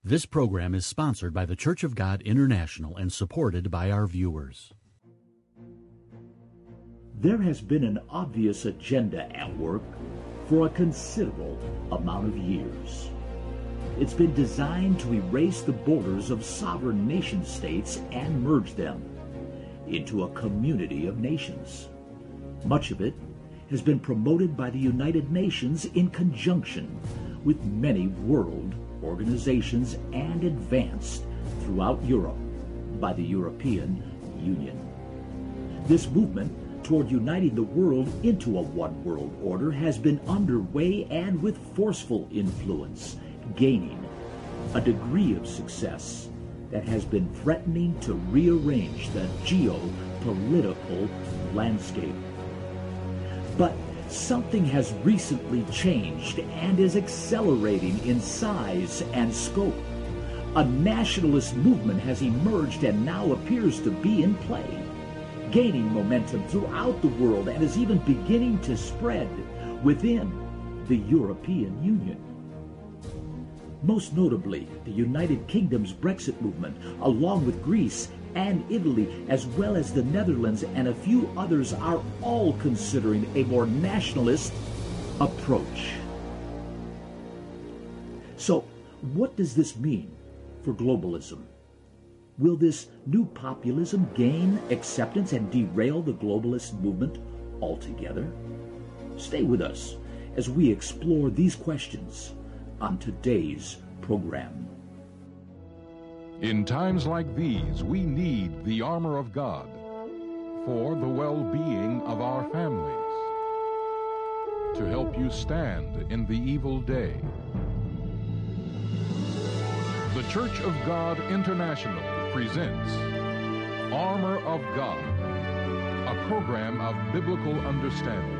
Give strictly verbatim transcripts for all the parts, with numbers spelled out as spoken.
This program is sponsored by the Church of God International and supported by our viewers. There has been an obvious agenda at work for a considerable amount of years. It's been designed to erase the borders of sovereign nation-states and merge them into a community of nations. Much of it has been promoted by the United Nations in conjunction with many world organizations and advanced throughout Europe by the European Union. This movement toward uniting the world into a one world order has been underway and with forceful influence, gaining a degree of success that has been threatening to rearrange the geopolitical landscape. But something has recently changed and is accelerating in size and scope. A nationalist movement has emerged and now appears to be in play, gaining momentum throughout the world and is even beginning to spread within the European Union. Most notably, the United Kingdom's Brexit movement, along with Greece and Italy, as well as the Netherlands and a few others, are all considering a more nationalist approach. So, what does this mean for globalism? Will this new populism gain acceptance and derail the globalist movement altogether? Stay with us as we explore these questions on today's program. In times like these, we need the armor of God for the well-being of our families, to help you stand in the evil day. The Church of God International presents Armor of God, a program of biblical understanding.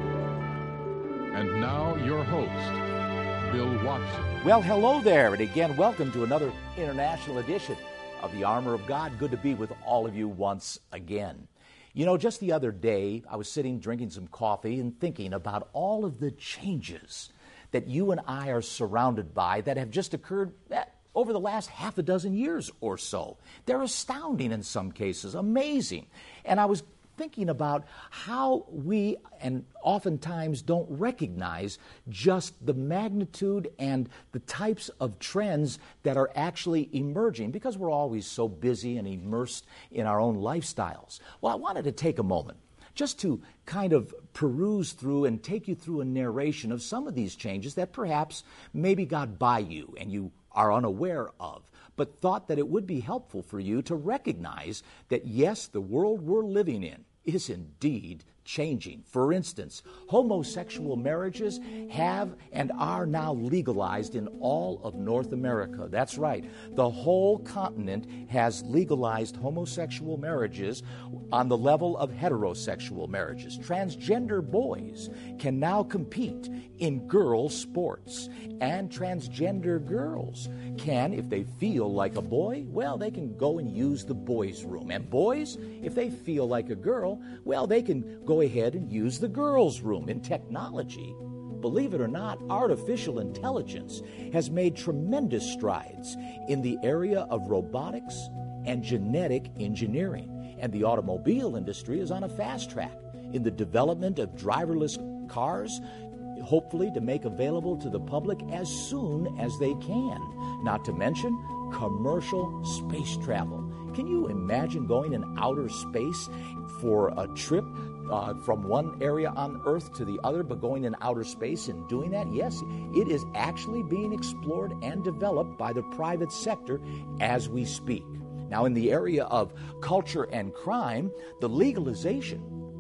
And now your host, Bill Watson. Well, hello there, and again, welcome to another international edition of the Armor of God. Good to be with all of you once again. You know, just the other day, I was sitting drinking some coffee and thinking about all of the changes that you and I are surrounded by that have just occurred over the last half a dozen years or so. They're astounding in some cases, amazing. And I was thinking about how we, and oftentimes don't recognize just the magnitude and the types of trends that are actually emerging because we're always so busy and immersed in our own lifestyles. Well, I wanted to take a moment just to kind of peruse through and take you through a narration of some of these changes that perhaps maybe got by you and you are unaware of, but thought that it would be helpful for you to recognize that, yes, the world we're living in is indeed changing. For instance, homosexual marriages have and are now legalized in all of North America. That's right. The whole continent has legalized homosexual marriages on the level of heterosexual marriages. Transgender boys can now compete in girls' sports, and transgender girls can, if they feel like a boy, well, they can go and use the boys' room. And boys, if they feel like a girl, well, they can go ahead and use the girls' room. In technology, believe it or not, artificial intelligence has made tremendous strides in the area of robotics and genetic engineering. And the automobile industry is on a fast track in the development of driverless cars, hopefully to make available to the public as soon as they can. Not to mention commercial space travel. Can you imagine going in outer space for a trip uh, from one area on Earth to the other, but going in outer space and doing that? Yes, it is actually being explored and developed by the private sector as we speak. Now, in the area of culture and crime, the legalization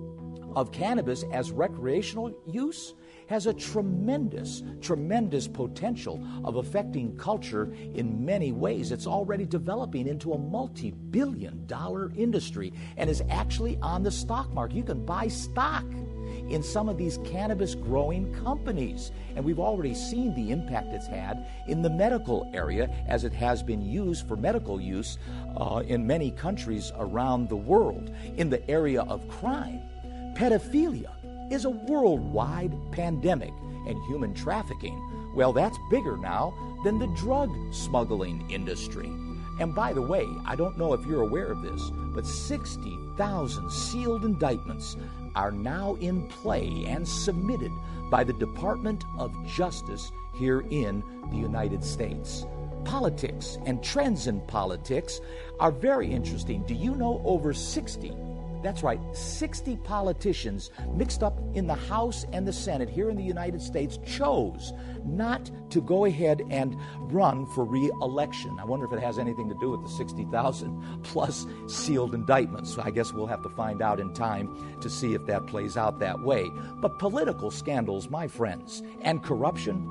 of cannabis as recreational use has a tremendous, tremendous potential of affecting culture in many ways. It's already developing into a multi-billion dollar industry and is actually on the stock market. You can buy stock in some of these cannabis growing companies. And we've already seen the impact it's had in the medical area as it has been used for medical use uh, in many countries around the world. In the area of crime, pedophilia is a worldwide pandemic, and human trafficking, Well, that's bigger now than the drug smuggling industry. And by the way, I don't know if you're aware of this, but sixty thousand sealed indictments are now in play and submitted by the Department of Justice here in the United States. Politics and trends in politics are very interesting. Do you know over sixty, that's right, sixty politicians mixed up in the House and the Senate here in the United States chose not to go ahead and run for re-election. I wonder if it has anything to do with the sixty thousand plus sealed indictments. I guess we'll have to find out in time to see if that plays out that way. But political scandals, my friends, and corruption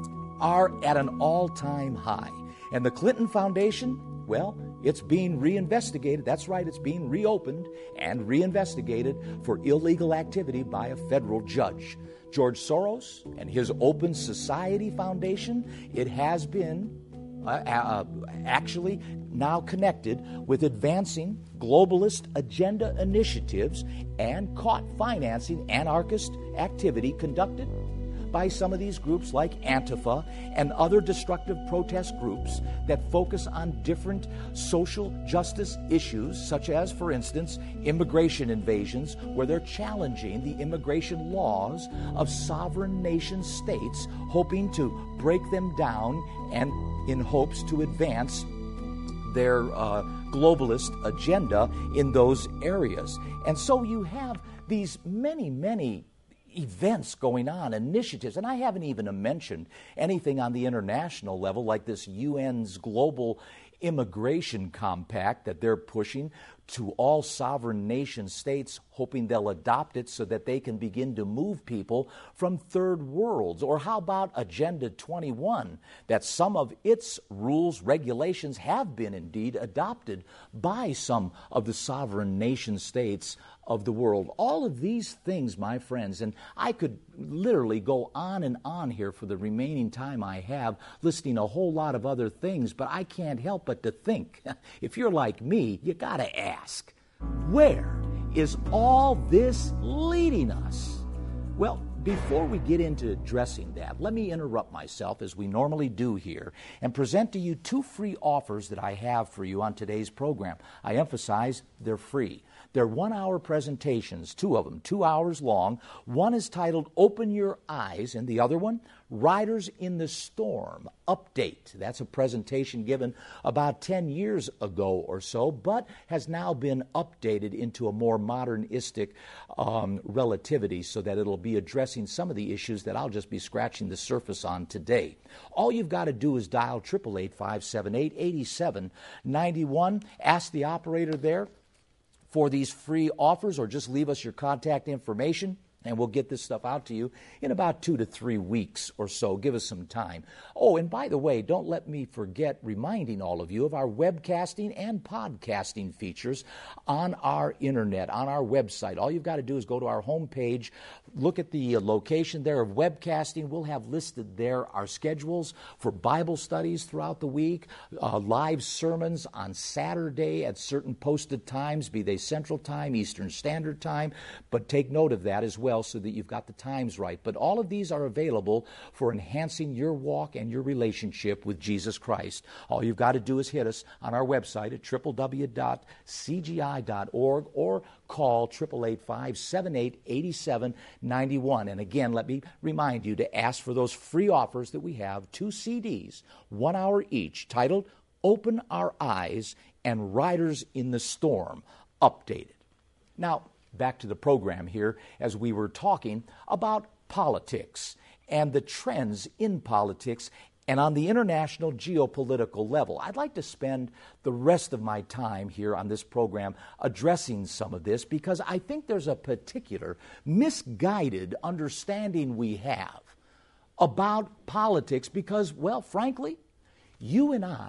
are at an all-time high. And the Clinton Foundation, well, it's being reinvestigated. That's right, it's being reopened and reinvestigated for illegal activity by a federal judge. George Soros and his Open Society Foundation, it has been uh, uh, actually now connected with advancing globalist agenda initiatives and caught financing anarchist activity conducted by some of these groups like Antifa and other destructive protest groups that focus on different social justice issues, such as, for instance, immigration invasions, where they're challenging the immigration laws of sovereign nation states, hoping to break them down and in hopes to advance their uh, globalist agenda in those areas. And so you have these many, many events going on, initiatives, and I haven't even mentioned anything on the international level like this U N's global immigration compact that they're pushing to all sovereign nation states, hoping they'll adopt it so that they can begin to move people from third worlds. Or how about Agenda twenty-one, that some of its rules, regulations have been indeed adopted by some of the sovereign nation states of the world. All of these things, my friends, and I could literally go on and on here for the remaining time I have, listing a whole lot of other things, but I can't help but to think, if you're like me, you gotta ask, where is all this leading us? Well, before we get into addressing that, let me interrupt myself, as we normally do here, and present to you two free offers that I have for you on today's program. I emphasize they're free. They're one-hour presentations, two of them, two hours long. One is titled Open Your Eyes, and the other one, Riders in the Storm Update. That's a presentation given about ten years ago or so, but has now been updated into a more modernistic um, relativity so that it'll be addressing some of the issues that I'll just be scratching the surface on today. All you've got to do is dial eight eight eight, five seven eight, eight seven nine one. Ask the operator there for these free offers, or just leave us your contact information, and we'll get this stuff out to you in about two to three weeks or so. Give us some time. Oh, and by the way, don't let me forget reminding all of you of our webcasting and podcasting features on our internet, on our website. All you've got to do is go to our homepage, look at the location there of webcasting. We'll have listed there our schedules for Bible studies throughout the week, uh, live sermons on Saturday at certain posted times, be they Central Time, Eastern Standard Time, but take note of that as well, so that you've got the times right. But all of these are available for enhancing your walk and your relationship with Jesus Christ. All you've got to do is hit us on our website at w w w dot c g i dot org or call eight eight eight, five seven eight, eight seven nine one. And again, let me remind you to ask for those free offers that we have, two C Ds, one hour each, titled Open Our Eyes and Riders in the Storm Updated. Now, back to the program here, as we were talking about politics and the trends in politics and on the international geopolitical level. I'd like to spend the rest of my time here on this program addressing some of this, because I think there's a particular misguided understanding we have about politics because, well, frankly, you and I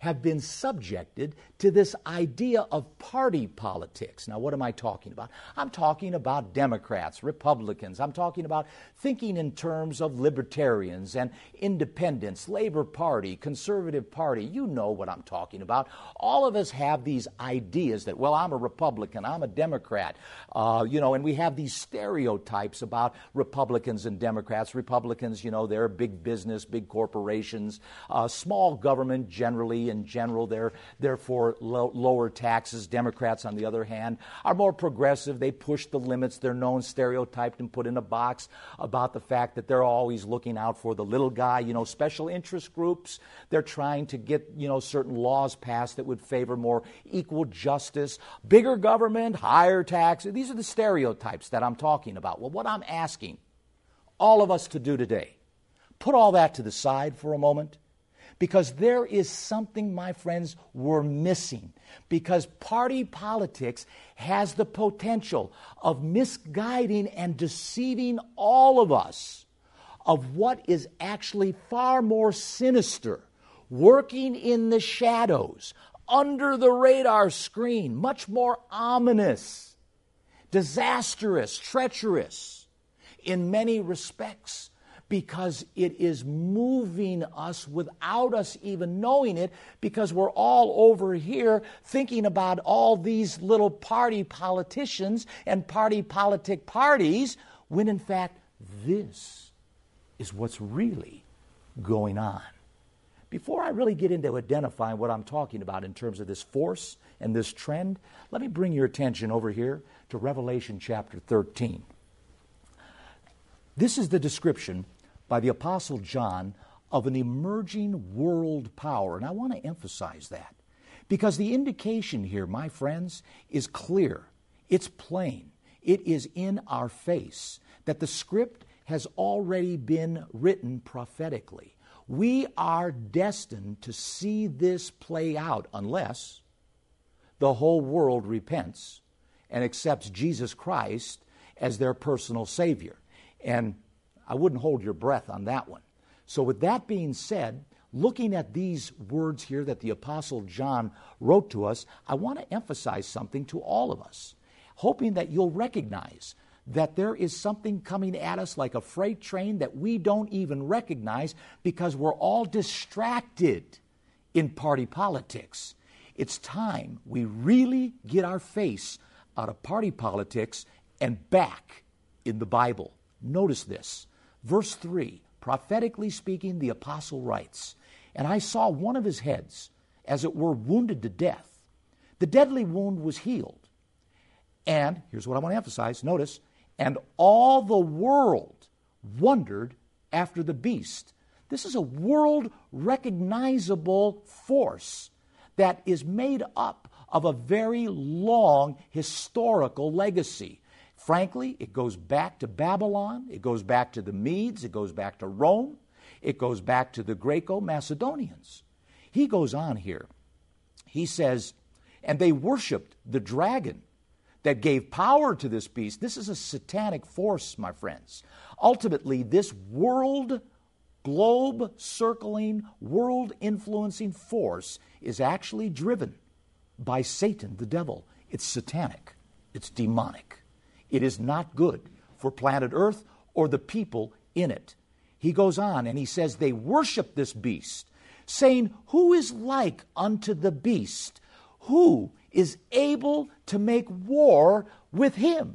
have been subjected to this idea of party politics. Now, what am I talking about? I'm talking about Democrats, Republicans. I'm talking about thinking in terms of libertarians and independents, Labor Party, Conservative Party. You know what I'm talking about. All of us have these ideas that, well, I'm a Republican, I'm a Democrat, uh, you know, and we have these stereotypes about Republicans and Democrats. Republicans, you know, they're big business, big corporations, uh, small government generally. In general, they're, they're for low, lower taxes. Democrats, on the other hand, are more progressive. They push the limits. They're known, stereotyped, and put in a box about the fact that they're always looking out for the little guy. You know, special interest groups, they're trying to get, you know, certain laws passed that would favor more equal justice, bigger government, higher taxes. These are the stereotypes that I'm talking about. Well, what I'm asking all of us to do today, put all that to the side for a moment, because there is something, my friends, we're missing. Because party politics has the potential of misguiding and deceiving all of us of what is actually far more sinister, working in the shadows, under the radar screen, much more ominous, disastrous, treacherous in many respects, because it is moving us without us even knowing it, because we're all over here thinking about all these little party politicians and party politic parties, when in fact this is what's really going on. Before I really get into identifying what I'm talking about in terms of this force and this trend, let me bring your attention over here to Revelation chapter thirteen. This is the description by the Apostle John of an emerging world power. And I want to emphasize that, because the indication here, my friends, is clear. It's plain. It is in our face that the script has already been written prophetically. We are destined to see this play out unless the whole world repents and accepts Jesus Christ as their personal Savior. And I wouldn't hold your breath on that one. So with that being said, looking at these words here that the Apostle John wrote to us, I want to emphasize something to all of us, hoping that you'll recognize that there is something coming at us like a freight train that we don't even recognize, because we're all distracted in party politics. It's time we really get our face out of party politics and back in the Bible. Notice this. Verse three, prophetically speaking, the apostle writes, "And I saw one of his heads, as it were, wounded to death. The deadly wound was healed. And," here's what I want to emphasize, notice, "and all the world wondered after the beast." This is a world recognizable force that is made up of a very long historical legacy. Frankly, it goes back to Babylon, it goes back to the Medes, it goes back to Rome, it goes back to the Greco-Macedonians. He goes on here. He says, "And they worshiped the dragon that gave power to this beast." This is a satanic force, my friends. Ultimately, this world, globe-circling, world-influencing force is actually driven by Satan, the devil. It's satanic. It's demonic. It is not good for planet Earth or the people in it. He goes on and he says, "They worship this beast, saying, 'Who is like unto the beast? Who is able to make war with him?'"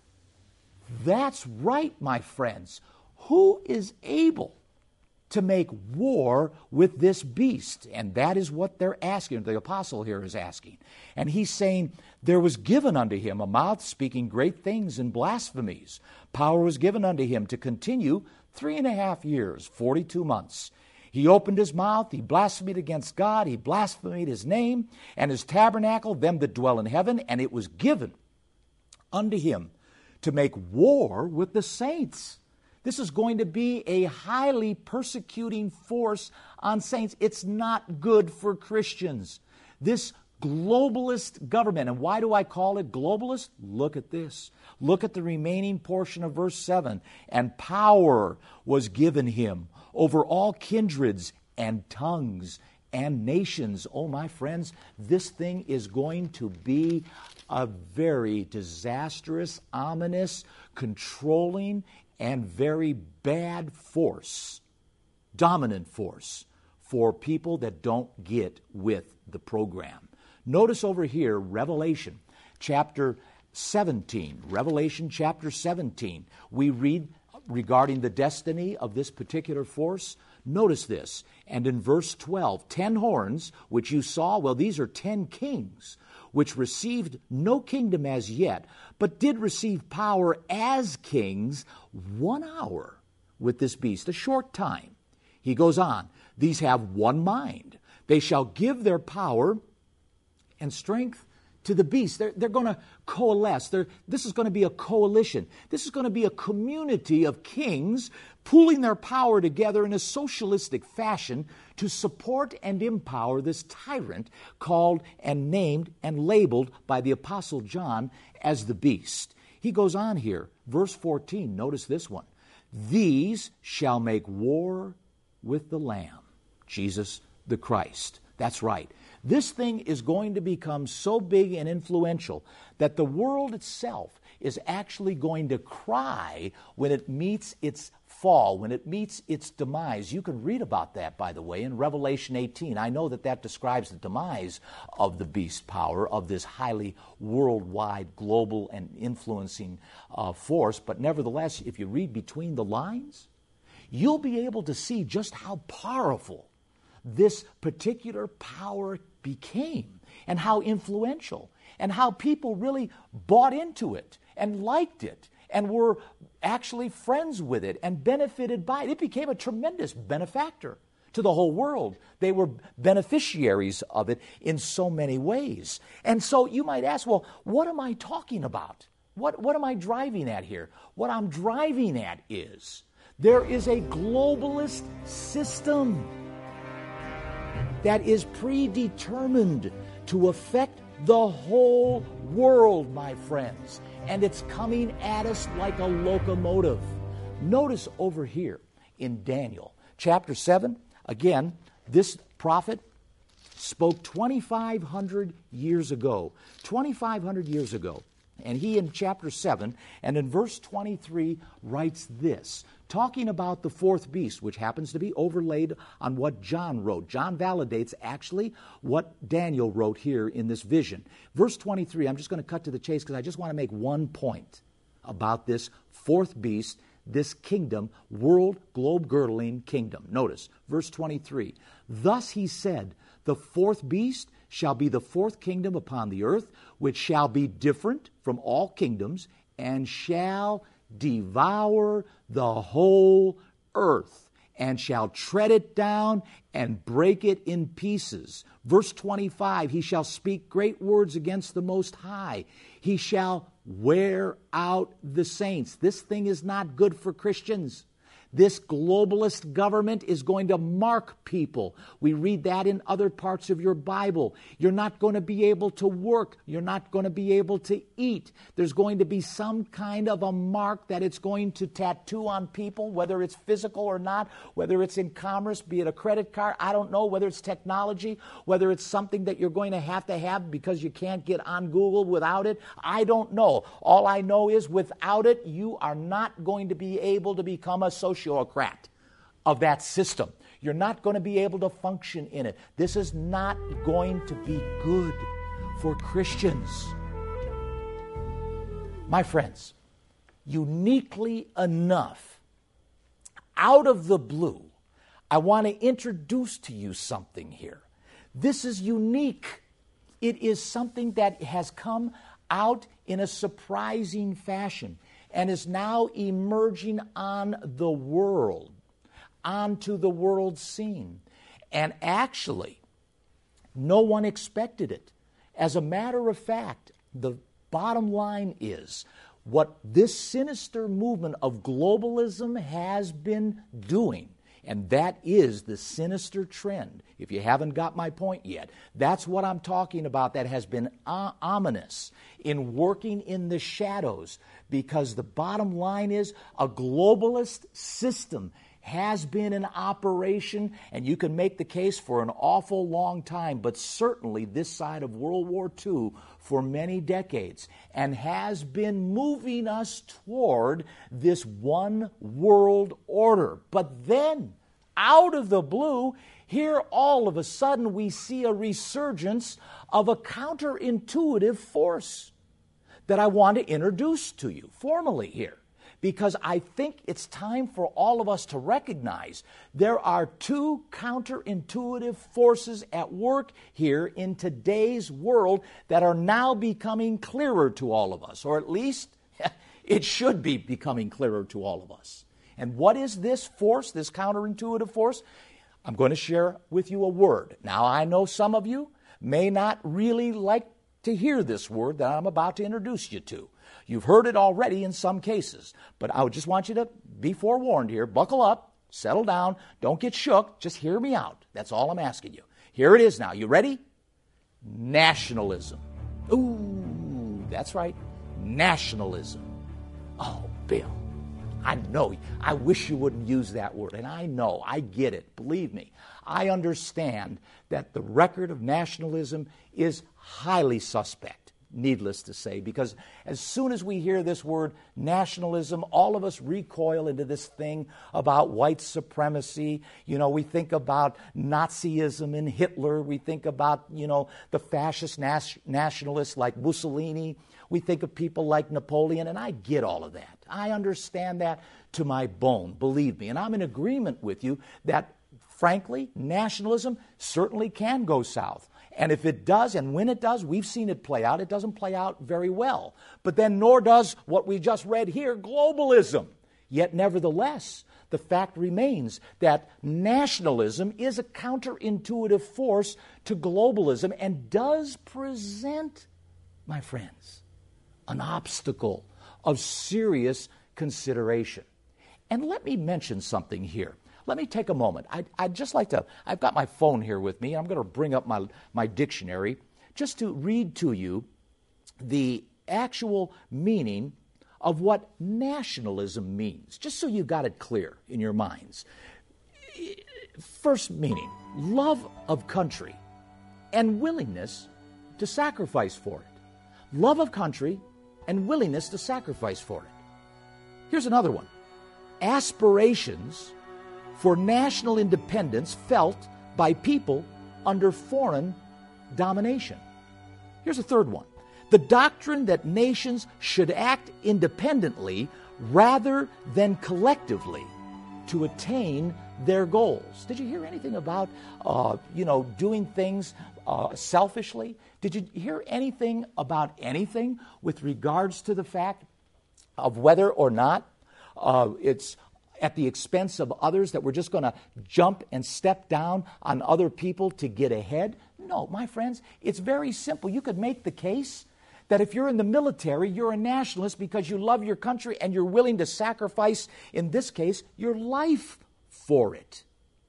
That's right, my friends. Who is able to make war with this beast? And that is what they're asking. The apostle here is asking. And he's saying, "There was given unto him a mouth speaking great things and blasphemies. Power was given unto him to continue three and a half years, forty-two months. He opened his mouth, he blasphemed against God, he blasphemed his name and his tabernacle, them that dwell in heaven, and it was given unto him to make war with the saints." This is going to be a highly persecuting force on saints. It's not good for Christians. This globalist government, and why do I call it globalist? Look at this. Look at the remaining portion of verse seven. "And power was given him over all kindreds and tongues and nations. Oh, my friends, this thing is going to be a very disastrous, ominous, controlling, and very bad force, dominant force, for people that don't get with the program. Notice over here, Revelation chapter seventeen. Revelation chapter seventeen. We read regarding the destiny of this particular force. Notice this. And in verse twelve, ten horns, which you saw, well, these are ten kings, which received no kingdom as yet, but did receive power as kings one hour with this beast, a short time. He goes on, these have one mind. They shall give their power and strength to the beast. They're, they're going to coalesce. They're, this is going to be a coalition. This is going to be a community of kings pooling their power together in a socialistic fashion to support and empower this tyrant called and named and labeled by the Apostle John as the beast. He goes on here, verse fourteen, notice this one. These shall make war with the Lamb, Jesus the Christ. That's right. This thing is going to become so big and influential that the world itself is actually going to cry when it meets its fall, when it meets its demise. You can read about that, by the way, in Revelation eighteen. I know that that describes the demise of the beast power, of this highly worldwide, global, and influencing uh, force. But nevertheless, if you read between the lines, you'll be able to see just how powerful this particular power became and how influential and how people really bought into it and liked it and were actually friends with it and benefited by it. It became a tremendous benefactor to the whole world. They were beneficiaries of it in so many ways. And so you might ask, well, what am I talking about? What, what am I driving at here? What I'm driving at is there is a globalist system that is predetermined to affect the whole world, my friends. And it's coming at us like a locomotive. Notice over here in Daniel chapter seven, again, this prophet spoke twenty-five hundred years ago. twenty-five hundred years ago. And he in chapter seven and in verse twenty-three writes this, talking about the fourth beast, which happens to be overlaid on what John wrote. John validates actually what Daniel wrote here in this vision. Verse twenty-three, I'm just going to cut to the chase because I just want to make one point about this fourth beast, this kingdom, world, globe-girdling kingdom. Notice, verse twenty-three, thus he said, the fourth beast shall be the fourth kingdom upon the earth, which shall be different from all kingdoms, and shall devour the whole earth, and shall tread it down and break it in pieces. Verse twenty-five, he shall speak great words against the Most High. He shall wear out the saints. This thing is not good for Christians. This globalist government is going to mark people. We read that in other parts of your Bible. You're not going to be able to work. You're not going to be able to eat. There's going to be some kind of a mark that it's going to tattoo on people, whether it's physical or not, whether it's in commerce, be it a credit card, I don't know, whether it's technology, whether it's something that you're going to have to have because you can't get on Google without it. I don't know. All I know is without it, you are not going to be able to become a social sociocrat of that system. You're not going to be able to function in it. This is not going to be good for Christians. My friends, uniquely enough, out of the blue, I want to introduce to you something here. This is unique. It is something that has come out in a surprising fashion and is now emerging on the world, onto the world scene. And actually, no one expected it. As a matter of fact, the bottom line is what this sinister movement of globalism has been doing, and that is the sinister trend. If you haven't got my point yet, that's what I'm talking about that has been uh, ominous in working in the shadows, because the bottom line is a globalist system has been in operation, and you can make the case for an awful long time, but certainly this side of World War Two for many decades, and has been moving us toward this one world order. But then, out of the blue, here all of a sudden we see a resurgence of a counterintuitive force that I want to introduce to you formally here, because I think it's time for all of us to recognize there are two counterintuitive forces at work here in today's world that are now becoming clearer to all of us, or at least it should be becoming clearer to all of us. And what is this force, this counterintuitive force? I'm going to share with you a word. Now, I know some of you may not really like to hear this word that I'm about to introduce you to. You've heard it already in some cases, but I just want you to be forewarned here. Buckle up, settle down, don't get shook, just hear me out. That's all I'm asking you. Here it is now. You ready? Nationalism. Ooh, that's right. Nationalism. Oh, Bill, I know. I wish you wouldn't use that word, and I know. I get it. Believe me. I understand that the record of nationalism is highly suspect, needless to say, because as soon as we hear this word nationalism, all of us recoil into this thing about white supremacy. You know, we think about Nazism and Hitler. We think about, you know, the fascist nas- nationalists like Mussolini. We think of people like Napoleon, and I get all of that. I understand that to my bone, believe me. And I'm in agreement with you that, frankly, nationalism certainly can go south. And if it does, and when it does, we've seen it play out, it doesn't play out very well. But then nor does what we just read here, globalism. Yet nevertheless, the fact remains that nationalism is a counterintuitive force to globalism and does present, my friends, an obstacle of serious consideration. And let me mention something here. Let me take a moment. I'd, I'd just like to, I've got my phone here with me. I'm going to bring up my, my dictionary just to read to you the actual meaning of what nationalism means, just so you got it clear in your minds. First meaning, love of country and willingness to sacrifice for it. Love of country and willingness to sacrifice for it. Here's another one. Aspirations for national independence felt by people under foreign domination. Here's a third one. The doctrine that nations should act independently rather than collectively to attain their goals. Did you hear anything about, uh, you know, doing things uh, selfishly? Did you hear anything about anything with regards to the fact of whether or not uh, it's at the expense of others, that we're just going to jump and step down on other people to get ahead? No, my friends, it's very simple. You could make the case that if you're in the military, you're a nationalist because you love your country and you're willing to sacrifice, in this case, your life for it.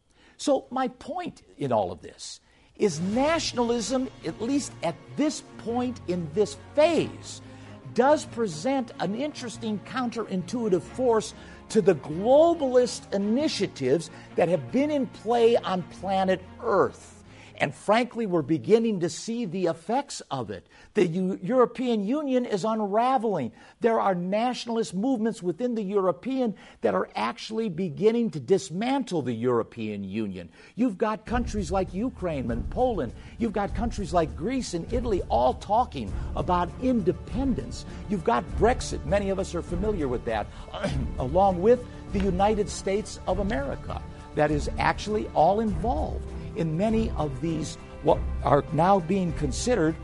So my point in all of this is nationalism, at least at this point in this phase, does present an interesting counterintuitive force to the globalist initiatives that have been in play on planet Earth. And frankly, we're beginning to see the effects of it. The U- European Union is unraveling. There are nationalist movements within the European that are actually beginning to dismantle the European Union. You've got countries like Ukraine and Poland. You've got countries like Greece and Italy all talking about independence. You've got Brexit. Many of us are familiar with that, along with the United States of America, that is actually all involved in many of these what are now being considered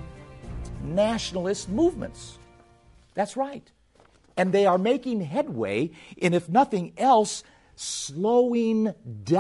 nationalist movements. That's right. And they are making headway in, if nothing else, slowing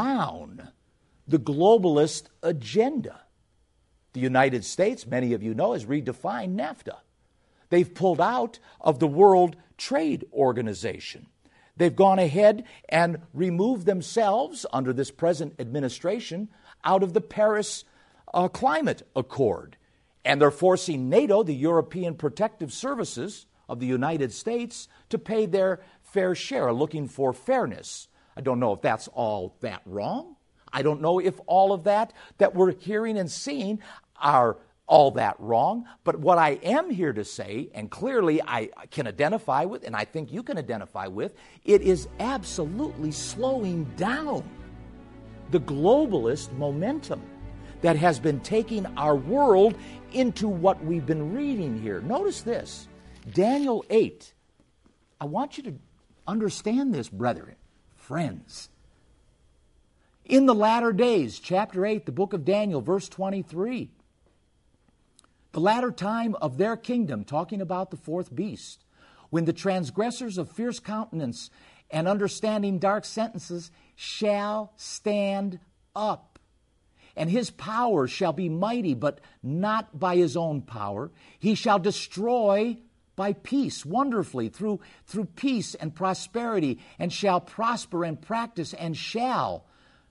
down the globalist agenda. The United States, many of you know, has redefined NAFTA. They've pulled out of the World Trade Organization. They've gone ahead and removed themselves, under this present administration, out of the Paris uh, Climate Accord. And they're forcing NATO, the European Protective Services of the United States, to pay their fair share, looking for fairness. I don't know if that's all that wrong. I don't know if all of that that we're hearing and seeing are all that wrong. But what I am here to say, and clearly I can identify with, and I think you can identify with, it is absolutely slowing down the globalist momentum that has been taking our world into what we've been reading here. Notice this, Daniel eight. I want you to understand this, brethren, friends. In the latter days, chapter eight, the book of Daniel, verse twenty-three, the latter time of their kingdom, talking about the fourth beast, when the transgressors of fierce countenance and understanding dark sentences shall stand up. And his power shall be mighty, but not by his own power. He shall destroy by peace, wonderfully, through, through peace and prosperity, and shall prosper and practice, and shall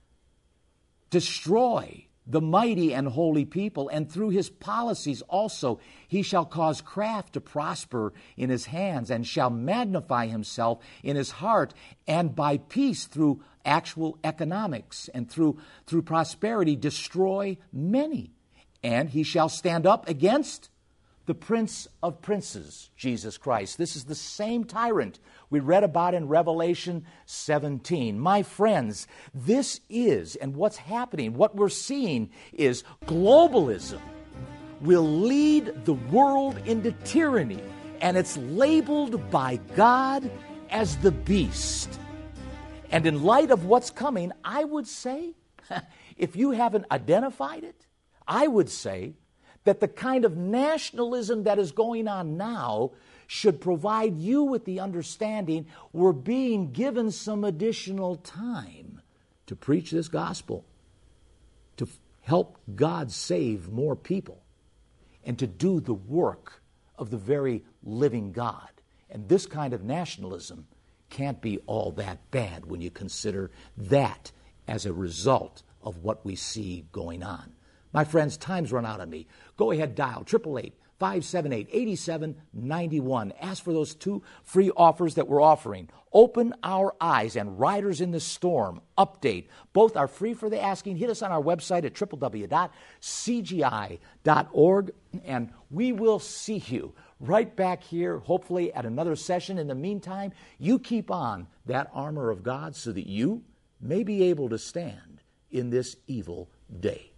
destroy the mighty and holy people, and through his policies also he shall cause craft to prosper in his hands, and shall magnify himself in his heart, and by peace, through actual economics and through, through prosperity, destroy many. And he shall stand up against the Prince of Princes, Jesus Christ. This is the same tyrant we read about in Revelation seventeen. My friends, this is, and what's happening, what we're seeing is globalism will lead the world into tyranny, and it's labeled by God as the beast. And in light of what's coming, I would say, if you haven't identified it, I would say that the kind of nationalism that is going on now should provide you with the understanding we're being given some additional time to preach this gospel, to f- help God save more people, and to do the work of the very living God. And this kind of nationalism can't be all that bad when you consider that as a result of what we see going on. My friends, time's run out on me. Go ahead, dial eight eight eight, five seven eight, eight seven nine one. Ask for those two free offers that we're offering. Open Our Eyes and Riders in the Storm update. Both are free for the asking. Hit us on our website at w w w dot c g i dot org, and we will see you right back here, hopefully at another session. In the meantime, you keep on that armor of God so that you may be able to stand in this evil day.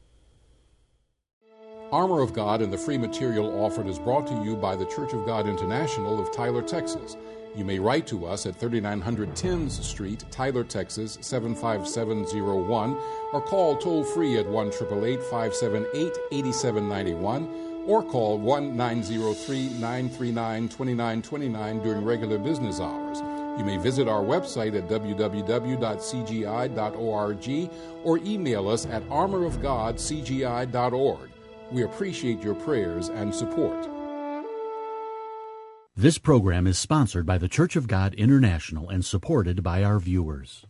Armor of God and the free material offered is brought to you by the Church of God International of Tyler, Texas. You may write to us at thirty-nine hundred Timms Street, Tyler, Texas, seven five seven zero one, or call toll-free at one eight eight eight, five seven eight, eight seven nine one, or call one nine zero three, nine three nine, two nine two nine during regular business hours. You may visit our website at w w w dot c g i dot org or email us at armor of god c g i dot org. We appreciate your prayers and support. This program is sponsored by the Church of God International and supported by our viewers.